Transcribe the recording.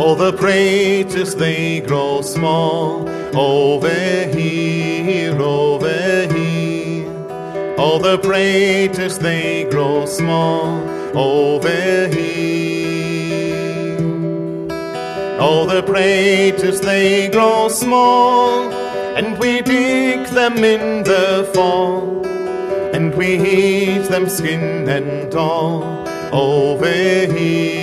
All the preachers, they grow small over here, over here. All the preachers, they grow small over here. All the preachers, they grow small, and we pick them in the fall, and we eat them skin and all over here.